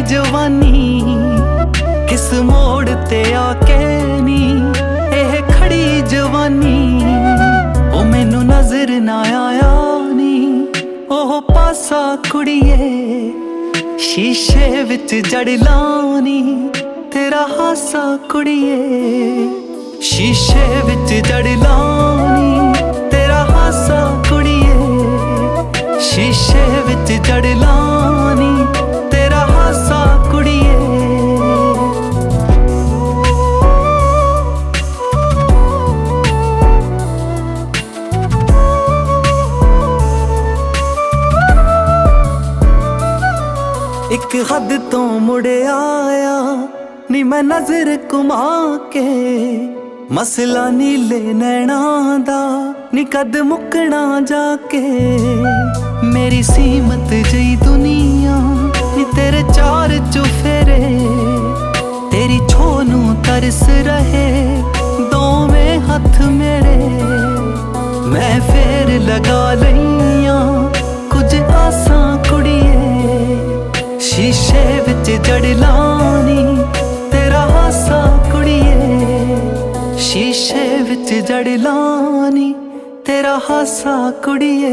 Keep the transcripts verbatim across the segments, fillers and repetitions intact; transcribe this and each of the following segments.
जवानी किस मोड़ ते आके नी एह खड़ी जवानी ओ मैनू नजर ना आया नी ओह पासा कुड़िए शीशे विच जड़ लानी तेरा हासा कुड़िए शीशे विच जड़ लानी तेरा हासा कुड़िए शीशे विच जड़ लानी तेरा हासा कुड़िए। एक हद तो मुड़े आया नी मैं नजर घुमा के मसला नीले नैना दा नी कद मुकना जाके मेरी सीमत जई दुनिया नी तेरे चार चुफेरे तेरी छोनू तरस रहे दोवें हथ मेरे मैं फेर लगा लईया कुछ आसां कुड़िए शीशे विच जड़ लानी तेरा हासा कुड़िए शीशे विच जड़ लानी तेरा हासा कुड़िए।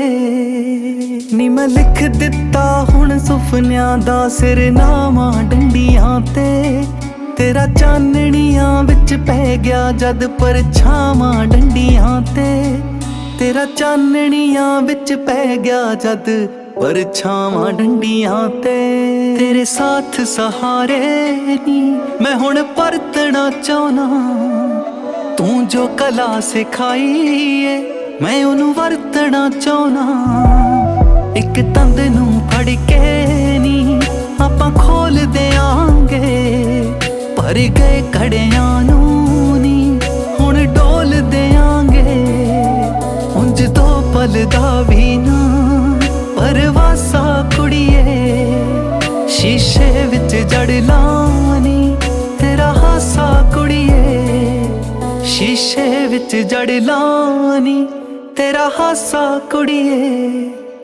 नी मैं लिख दिता हुण सुफनियां दा सिरनामा डंडियां ते तेरा चानणियां विच पै गया जद परछावां डंडियां ते तेरा चानणियां विच पै गया जद परछावां डंडियां ते तेरे साथ सहारे नी मैं हुण परतना चाहना तू जो कला सिखाई है मैं ओनू वरतना चाहना एक तंद नू फड़ के नी आपां खोल देआंगे भर गए कड़ियां नू नी हुण डोल देआंगे उंज दो पल दा भी ना परवासा कुड़िए शीशे विच जड़ लानी तेरा हासा कुड़िए शीशे विच जड़ लानी तेरा हासा कुड़िए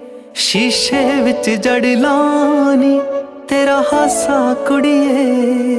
शीशे विच जड़ लानी तेरा हासा कुड़िए।